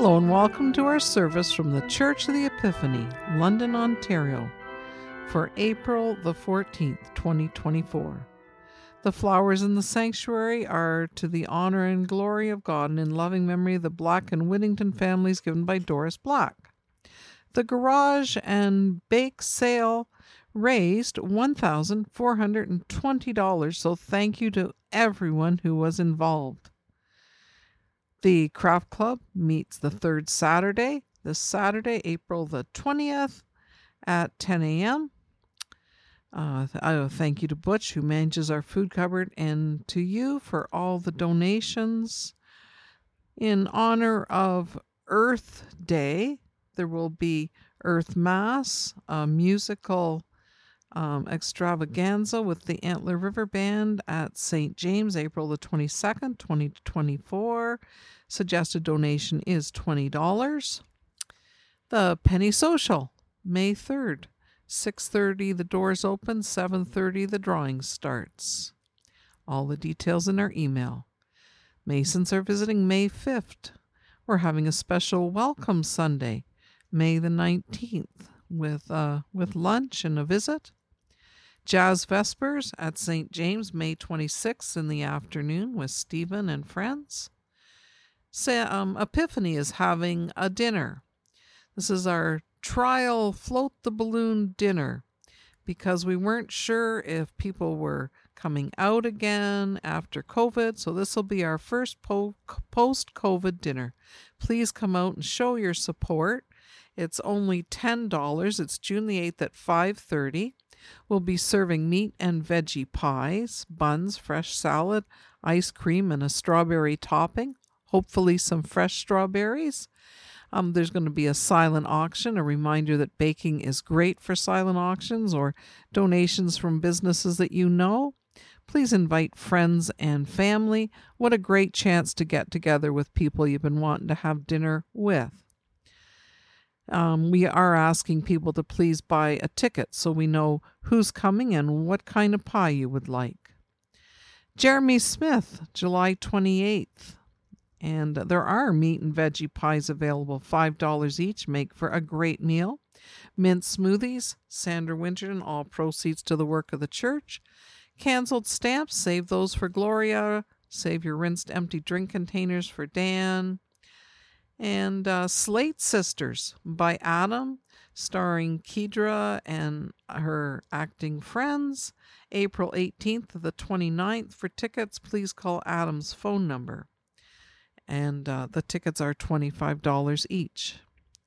Hello and welcome to our service from the Church of the Epiphany, London, Ontario, for April the 14th, 2024. The flowers in the sanctuary are to the honor and glory of God and in loving memory of the Black and Whittington families given by Doris Black. The garage and bake sale raised $1,420, so thank you to everyone who was involved. The Craft Club meets the third Saturday, this Saturday, April the 20th at 10 a.m. Thank you to Butch, who manages our food cupboard, and to you for all the donations. In honor of Earth Day, there will be Earth Mass, a musical extravaganza with the Antler River Band at St. James, April the 22nd, 2024. Suggested donation is $20. The Penny Social, May 3rd, 6:30 the doors open, 7:30 the drawing starts. All the details in our email. Masons are visiting May 5th. We're having a special welcome Sunday, May the 19th, with lunch and a visit. Jazz Vespers at St. James, May 26th in the afternoon with Stephen and friends. Epiphany is having a dinner. This is our trial float the balloon dinner because we weren't sure if people were coming out again after COVID, so this will be our first post-COVID dinner. Please come out and show your support. It's only $10. It's June the 8th at 5:30. We'll be serving meat and veggie pies, buns, fresh salad, ice cream, and a strawberry topping. Hopefully some fresh strawberries. There's going to be a silent auction, a reminder that baking is great for silent auctions or donations from businesses that you know. Please invite friends and family. What a great chance to get together with people you've been wanting to have dinner with. We are asking people to please buy a ticket so we know who's coming and what kind of pie you would like. Jeremy Smith, July 28th. And there are meat and veggie pies available, $5 each, make for a great meal. Mint smoothies, Sandra Winterton, all proceeds to the work of the church. Canceled stamps, save those for Gloria. Save your rinsed empty drink containers for Dan. And Slate Sisters by Adam, starring Kedra and her acting friends. April 18th to the 29th. For tickets, please call Adam's phone number. And the tickets are $25 each.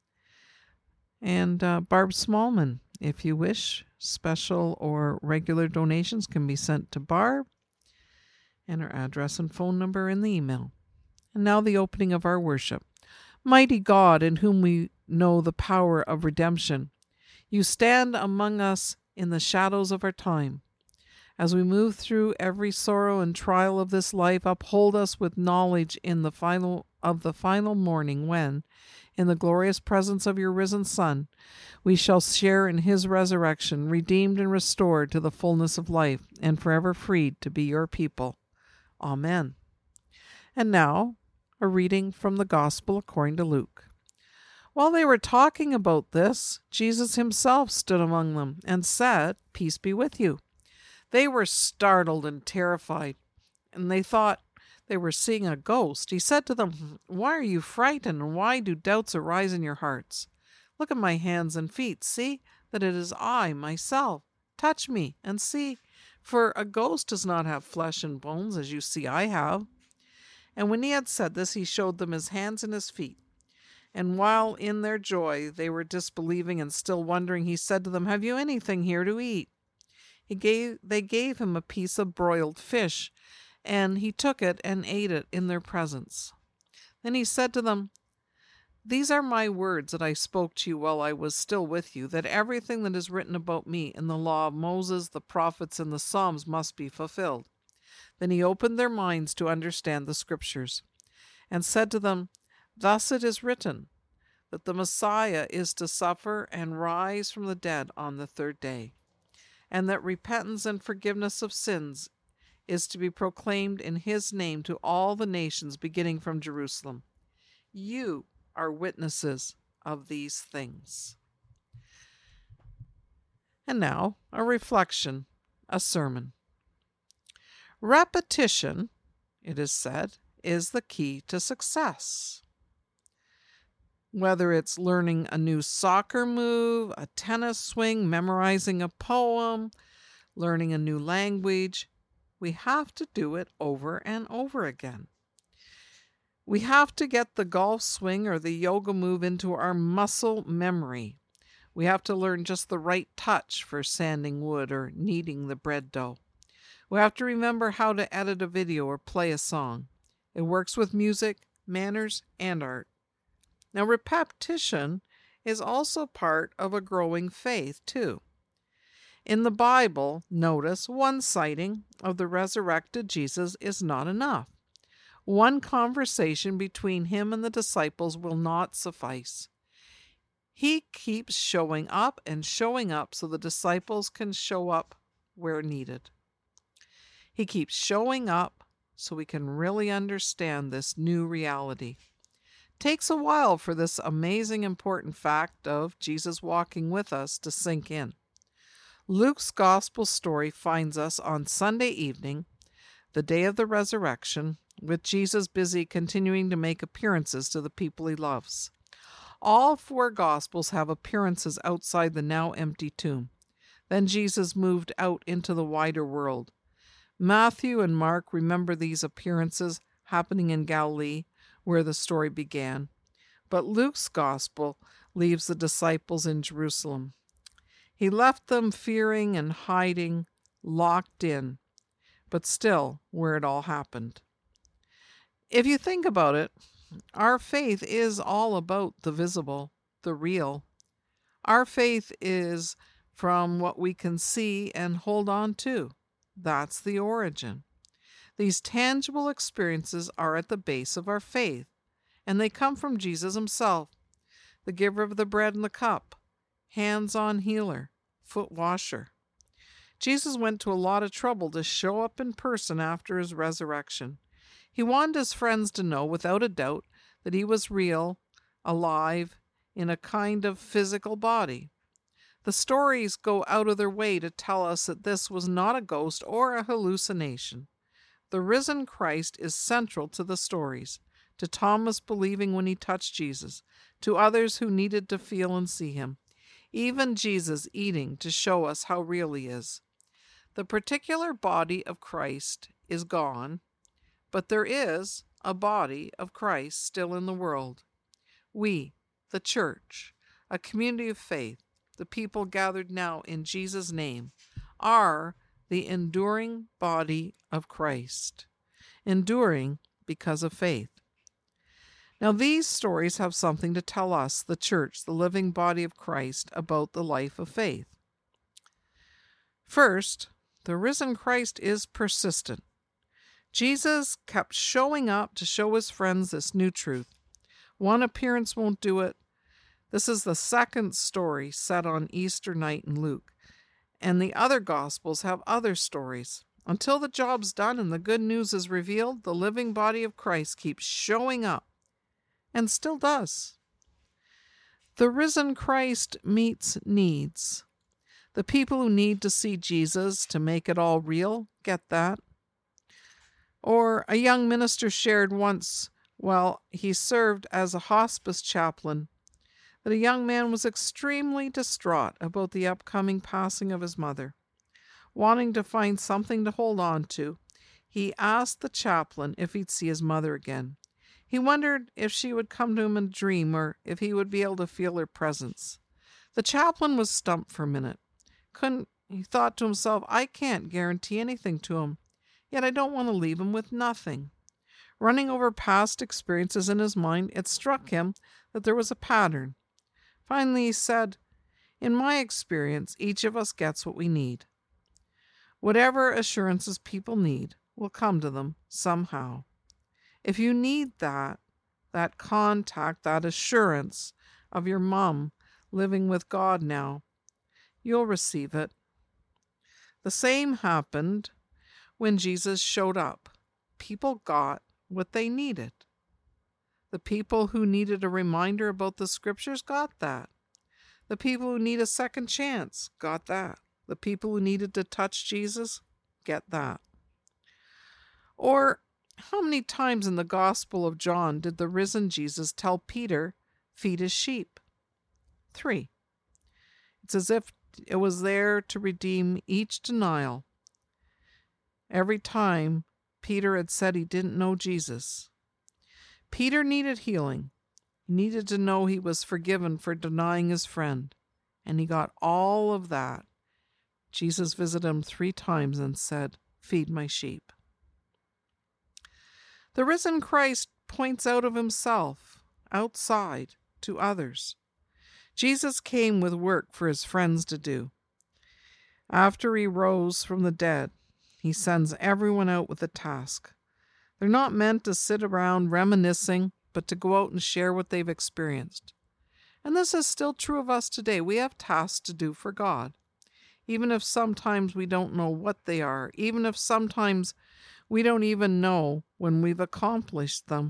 And Barb Smallman, if you wish, special or regular donations can be sent to Barb, and her address and phone number in the email. And now the opening of our worship. Mighty God, in whom we know the power of redemption, you stand among us in the shadows of our time. As we move through every sorrow and trial of this life, uphold us with knowledge in the final morning when, in the glorious presence of your risen Son, we shall share in his resurrection, redeemed and restored to the fullness of life, and forever freed to be your people. Amen. And now, a reading from the Gospel according to Luke. While they were talking about this, Jesus himself stood among them and said, "Peace be with you." They were startled and terrified, and they thought they were seeing a ghost. He said to them, "Why are you frightened, and why do doubts arise in your hearts? Look at my hands and feet. See that it is I, myself. Touch me and see, for a ghost does not have flesh and bones, as you see I have." And when he had said this, he showed them his hands and his feet. And while in their joy they were disbelieving and still wondering, he said to them, "Have you anything here to eat?" They gave him a piece of broiled fish, and he took it and ate it in their presence. Then he said to them, "These are my words that I spoke to you while I was still with you, that everything that is written about me in the law of Moses, the prophets, and the Psalms must be fulfilled." Then he opened their minds to understand the Scriptures, and said to them, "Thus it is written, that the Messiah is to suffer and rise from the dead on the third day, and that repentance and forgiveness of sins is to be proclaimed in his name to all the nations, beginning from Jerusalem. You are witnesses of these things. And now, a reflection, a sermon. Repetition, it is said, is the key to success. Whether it's learning a new soccer move, a tennis swing, memorizing a poem, learning a new language, we have to do it over and over again. We have to get the golf swing or the yoga move into our muscle memory. We have to learn just the right touch for sanding wood or kneading the bread dough. We have to remember how to edit a video or play a song. It works with music, manners, and art. Now, repetition is also part of a growing faith, too. In the Bible, notice one sighting of the resurrected Jesus is not enough. One conversation between him and the disciples will not suffice. He keeps showing up and showing up so the disciples can show up where needed. He keeps showing up so we can really understand this new reality. Takes a while for this amazing important fact of Jesus walking with us to sink in. Luke's gospel story finds us on Sunday evening, the day of the resurrection, with Jesus busy continuing to make appearances to the people he loves. All 4 gospels have appearances outside the now empty tomb. Then Jesus moved out into the wider world. Matthew and Mark remember these appearances happening in Galilee, where the story began. But Luke's gospel leaves the disciples in Jerusalem. He left them fearing and hiding, locked in, but still where it all happened. If you think about it, our faith is all about the visible, the real. Our faith is from what we can see and hold on to. That's the origin. These tangible experiences are at the base of our faith, and they come from Jesus himself, the giver of the bread and the cup, hands-on healer, foot washer. Jesus went to a lot of trouble to show up in person after his resurrection. He wanted his friends to know, without a doubt, that he was real, alive, in a kind of physical body. The stories go out of their way to tell us that this was not a ghost or a hallucination. The risen Christ is central to the stories, to Thomas believing when he touched Jesus, to others who needed to feel and see him, even Jesus eating to show us how real he is. The particular body of Christ is gone, but there is a body of Christ still in the world. We, the church, a community of faith, the people gathered now in Jesus' name, are the enduring body of Christ, enduring because of faith. Now, these stories have something to tell us, the church, the living body of Christ, about the life of faith. First, the risen Christ is persistent. Jesus kept showing up to show his friends this new truth. One appearance won't do it. This is the second story set on Easter night in Luke, and the other Gospels have other stories. Until the job's done and the good news is revealed, the living body of Christ keeps showing up, and still does. The risen Christ meets needs. The people who need to see Jesus to make it all real get that. Or a young minister shared once, while he served as a hospice chaplain, that a young man was extremely distraught about the upcoming passing of his mother. Wanting to find something to hold on to, he asked the chaplain if he'd see his mother again. He wondered if she would come to him in a dream or if he would be able to feel her presence. The chaplain was stumped for a minute. He thought to himself, I can't guarantee anything to him, yet I don't want to leave him with nothing. Running over past experiences in his mind, it struck him that there was a pattern. Finally, he said, in my experience, each of us gets what we need. Whatever assurances people need will come to them somehow. If you need that contact, that assurance of your mom living with God now, you'll receive it. The same happened when Jesus showed up. People got what they needed. The people who needed a reminder about the scriptures got that. The people who need a second chance got that. The people who needed to touch Jesus get that. Or how many times in the Gospel of John did the risen Jesus tell Peter, feed his sheep? 3. It's as if it was there to redeem each denial. Every time Peter had said he didn't know Jesus. Peter needed healing. He needed to know he was forgiven for denying his friend. And he got all of that. Jesus visited him 3 times and said, feed my sheep. The risen Christ points out of himself, outside, to others. Jesus came with work for his friends to do. After he rose from the dead, he sends everyone out with a task. They're not meant to sit around reminiscing, but to go out and share what they've experienced. And this is still true of us today. We have tasks to do for God, even if sometimes we don't know what they are, even if sometimes we don't even know when we've accomplished them.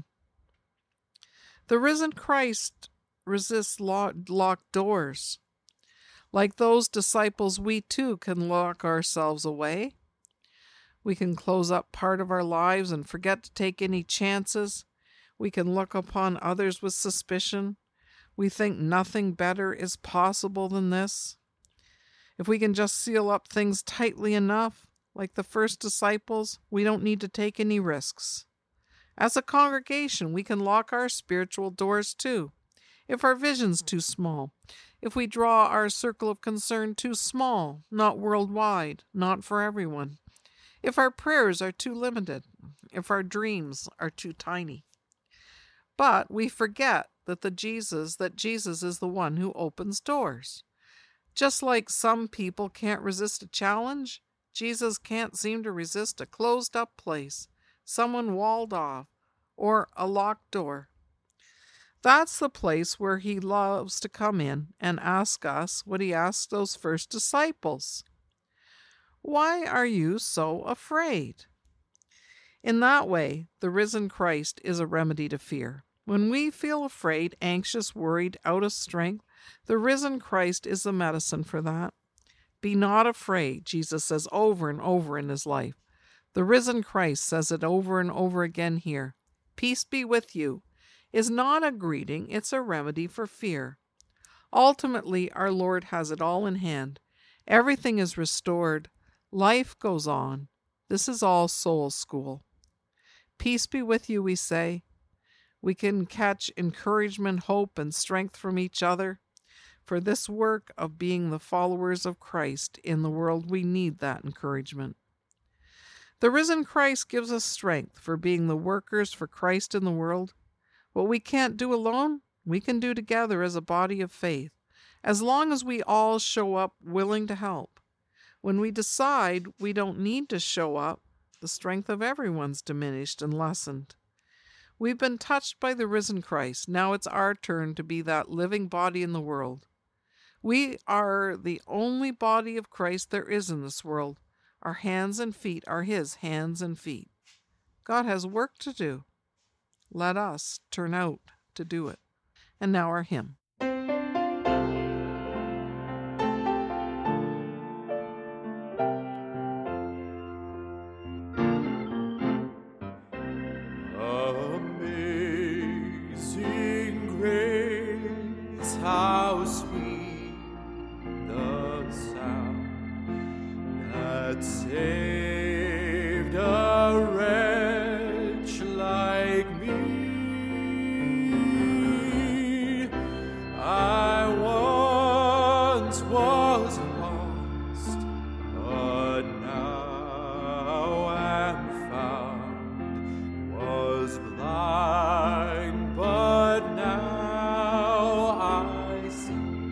The risen Christ resists locked doors. Like those disciples, we too can lock ourselves away. We can close up part of our lives and forget to take any chances. We can look upon others with suspicion. We think nothing better is possible than this. If we can just seal up things tightly enough, like the first disciples, we don't need to take any risks. As a congregation, we can lock our spiritual doors too. If our vision's too small, if we draw our circle of concern too small, not worldwide, not for everyone, if our prayers are too limited, if our dreams are too tiny. But we forget that Jesus is the one who opens doors. Just like some people can't resist a challenge, Jesus can't seem to resist a closed-up place, someone walled off, or a locked door. That's the place where he loves to come in and ask us what he asked those first disciples. Why are you so afraid? In that way, the risen Christ is a remedy to fear. When we feel afraid, anxious, worried, out of strength, the risen Christ is the medicine for that. Be not afraid, Jesus says over and over in his life. The risen Christ says it over and over again here. Peace be with you is not a greeting, it's a remedy for fear. Ultimately, our Lord has it all in hand. Everything is restored. Life goes on. This is all soul school. Peace be with you, we say. We can catch encouragement, hope, and strength from each other. For this work of being the followers of Christ in the world, we need that encouragement. The risen Christ gives us strength for being the workers for Christ in the world. What we can't do alone, we can do together as a body of faith, as long as we all show up willing to help. When we decide we don't need to show up, the strength of everyone's diminished and lessened. We've been touched by the risen Christ. Now it's our turn to be that living body in the world. We are the only body of Christ there is in this world. Our hands and feet are his hands and feet. God has work to do. Let us turn out to do it. And now our hymn. Amazing grace, how sweet the sound that saved a wretch like me. I once was lost, but now am found, was blind, but now I see.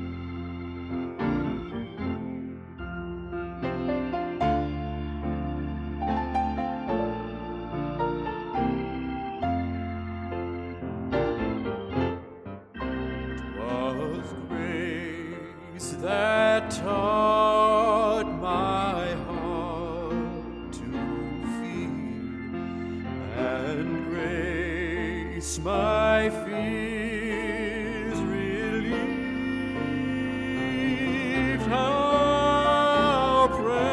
That taught my heart to feel, and grace my my fears relieved. How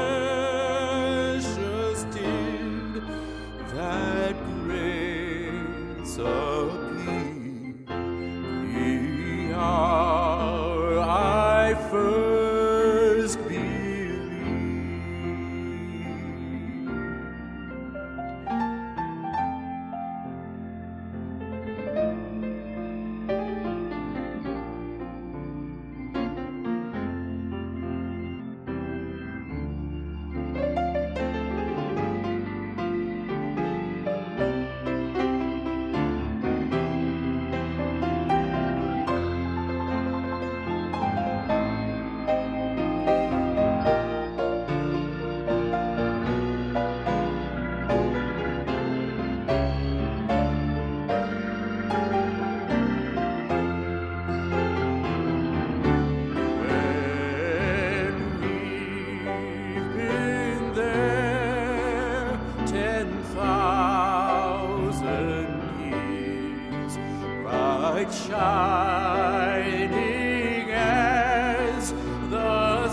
precious did that grace appear the hour I first believed. Shining as the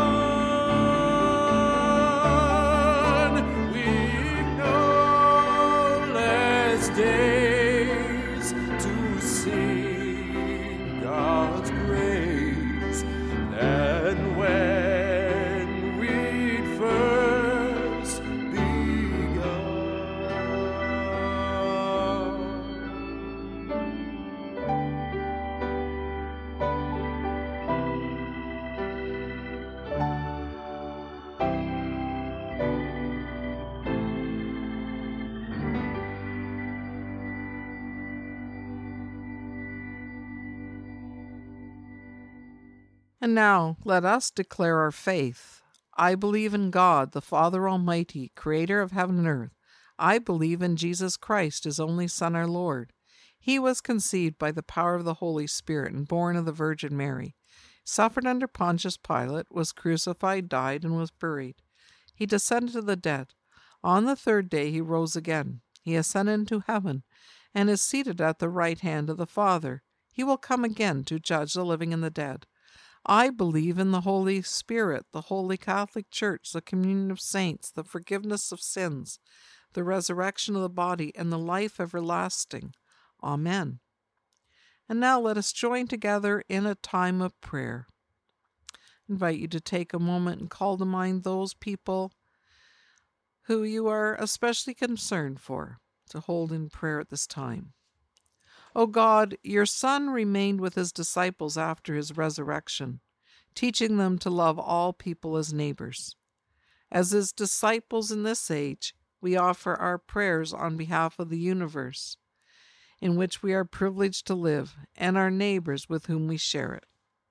sun, we've no less days to sing God's grace than when we'd first begun. And now let us declare our faith. I believe in God, the Father Almighty, creator of heaven and earth. I believe in Jesus Christ, his only Son, our Lord. He was conceived by the power of the Holy Spirit and born of the Virgin Mary. Suffered under Pontius Pilate, was crucified, died, and was buried. He descended to the dead. On the third day he rose again. He ascended into heaven and is seated at the right hand of the Father. He will come again to judge the living and the dead. I believe in the Holy Spirit, the Holy Catholic Church, the communion of saints, the forgiveness of sins, the resurrection of the body, and the life everlasting. Amen. And now let us join together in a time of prayer. I invite you to take a moment and call to mind those people who you are especially concerned for, to hold in prayer at this time. O God, your Son remained with his disciples after his resurrection, teaching them to love all people as neighbors. As his disciples in this age, we offer our prayers on behalf of the universe in which we are privileged to live and our neighbors with whom we share it.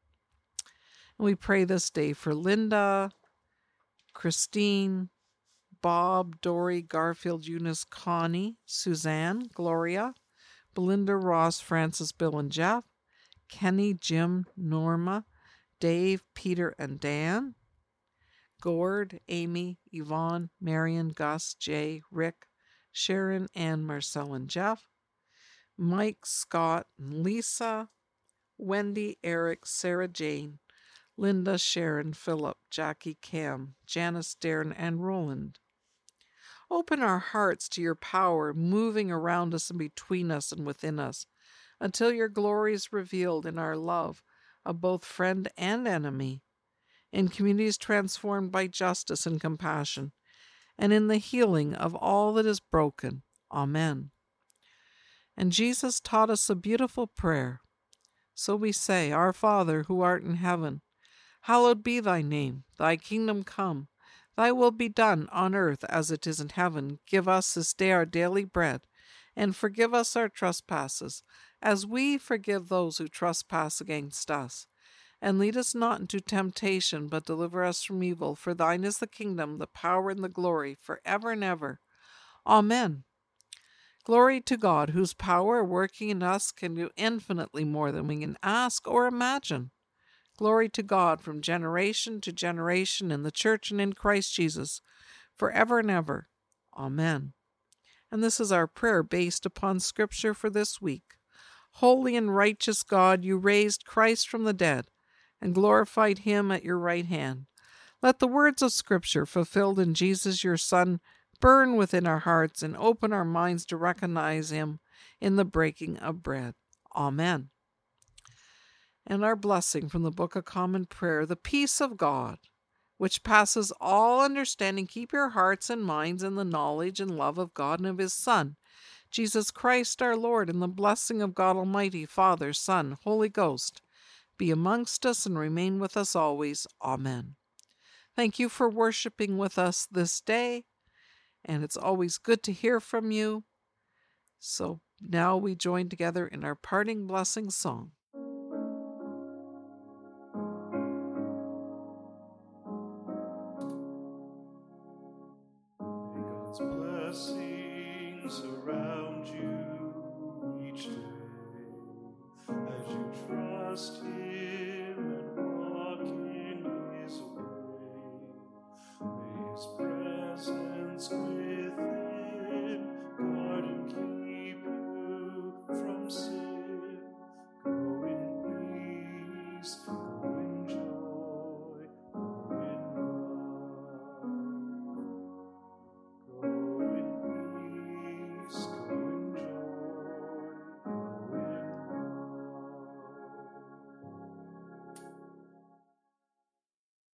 And we pray this day for Linda, Christine, Bob, Dory, Garfield, Eunice, Connie, Suzanne, Gloria, Belinda, Ross, Francis, Bill, and Jeff, Kenny, Jim, Norma, Dave, Peter, and Dan, Gord, Amy, Yvonne, Marion, Gus, Jay, Rick, Sharon, Ann, Marcel, and Jeff, Mike, Scott, and Lisa, Wendy, Eric, Sarah Jane, Linda, Sharon, Philip, Jackie, Cam, Janice, Darren, and Roland. Open our hearts to your power, moving around us and between us and within us, until your glory is revealed in our love of both friend and enemy, in communities transformed by justice and compassion, and in the healing of all that is broken. Amen. And Jesus taught us a beautiful prayer. So we say, Our Father, who art in heaven, hallowed be thy name. Thy kingdom come. Thy will be done on earth as it is in heaven. Give us this day our daily bread, and forgive us our trespasses, as we forgive those who trespass against us. And lead us not into temptation, but deliver us from evil. For thine is the kingdom, the power, and the glory, forever and ever. Amen. Glory to God, whose power working in us can do infinitely more than we can ask or imagine. Glory to God from generation to generation in the Church and in Christ Jesus, forever and ever. Amen. And this is our prayer based upon Scripture for this week. Holy and righteous God, you raised Christ from the dead and glorified him at your right hand. Let the words of Scripture fulfilled in Jesus your Son burn within our hearts and open our minds to recognize him in the breaking of bread. Amen. And our blessing from the Book of Common Prayer, the peace of God, which passes all understanding, keep your hearts and minds in the knowledge and love of God and of his Son, Jesus Christ our Lord, and the blessing of God Almighty, Father, Son, Holy Ghost, be amongst us and remain with us always. Amen. Thank you for worshiping with us this day, and it's always good to hear from you. So now we join together in our parting blessing song. May God's blessings surround you each day as you trust him and walk in his way. May his presence